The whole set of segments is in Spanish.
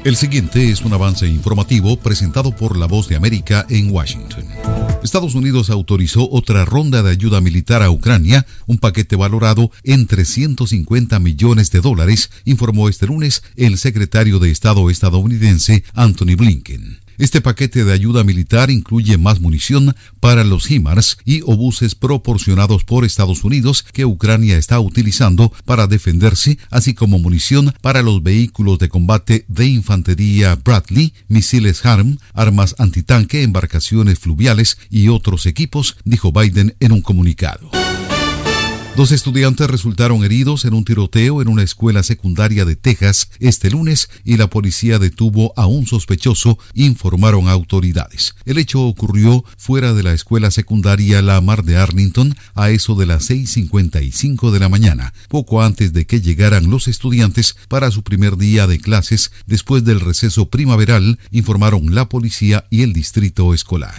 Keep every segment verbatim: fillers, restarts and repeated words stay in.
El siguiente es un avance informativo presentado por La Voz de América en Washington. Estados Unidos autorizó otra ronda de ayuda militar a Ucrania, un paquete valorado en trescientos cincuenta millones de dólares, informó este lunes el secretario de Estado estadounidense Antony Blinken. Este paquete de ayuda militar incluye más munición para los HIMARS y obuses proporcionados por Estados Unidos que Ucrania está utilizando para defenderse, así como munición para los vehículos de combate de infantería Bradley, misiles HARM, armas antitanque, embarcaciones fluviales y otros equipos, dijo Biden en un comunicado. Dos estudiantes resultaron heridos en un tiroteo en una escuela secundaria de Texas este lunes y la policía detuvo a un sospechoso, informaron autoridades. El hecho ocurrió fuera de la escuela secundaria Lamar de Arlington a eso de las seis cincuenta y cinco de la mañana, poco antes de que llegaran los estudiantes para su primer día de clases después del receso primaveral, informaron la policía y el distrito escolar.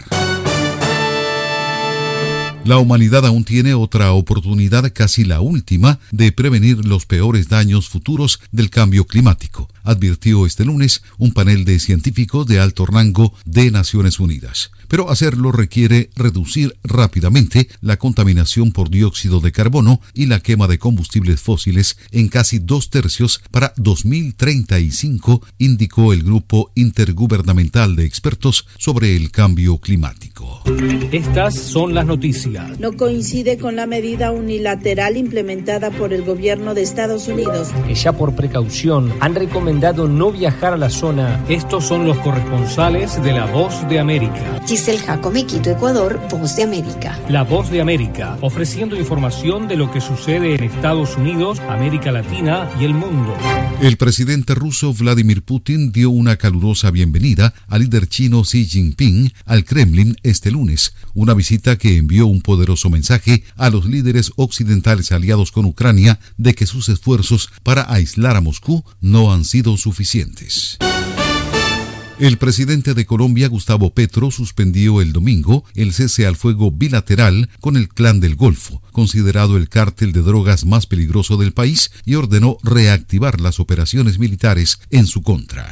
La humanidad aún tiene otra oportunidad, casi la última, de prevenir los peores daños futuros del cambio climático, advirtió este lunes un panel de científicos de alto rango de Naciones Unidas. Pero hacerlo requiere reducir rápidamente la contaminación por dióxido de carbono y la quema de combustibles fósiles en casi dos tercios para dos mil treinta y cinco, indicó el Grupo Intergubernamental de Expertos sobre el Cambio Climático. Estas son las noticias. No coincide con la medida unilateral implementada por el gobierno de Estados Unidos. Ya por precaución han recomendado no viajar a la zona. Estos son los corresponsales de La Voz de América. Giselle Jacome, Quito, Ecuador, Voz de América. La Voz de América, ofreciendo información de lo que sucede en Estados Unidos, América Latina y el mundo. El presidente ruso Vladimir Putin dio una calurosa bienvenida al líder chino Xi Jinping al Kremlin este lunes, una visita que envió un poderoso mensaje a los líderes occidentales aliados con Ucrania de que sus esfuerzos para aislar a Moscú no han sido suficientes. El presidente de Colombia, Gustavo Petro, suspendió el domingo el cese al fuego bilateral con el Clan del Golfo, considerado el cártel de drogas más peligroso del país, y ordenó reactivar las operaciones militares en su contra.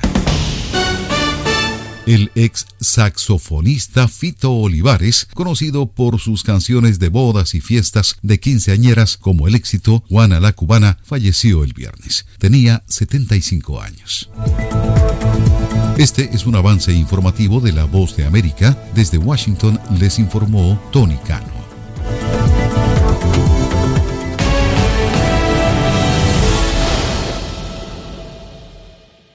El ex saxofonista Fito Olivares, conocido por sus canciones de bodas y fiestas de quinceañeras como el éxito Juana la Cubana, falleció el viernes. Tenía setenta y cinco años. Este es un avance informativo de La Voz de América. Desde Washington les informó Tony Cano.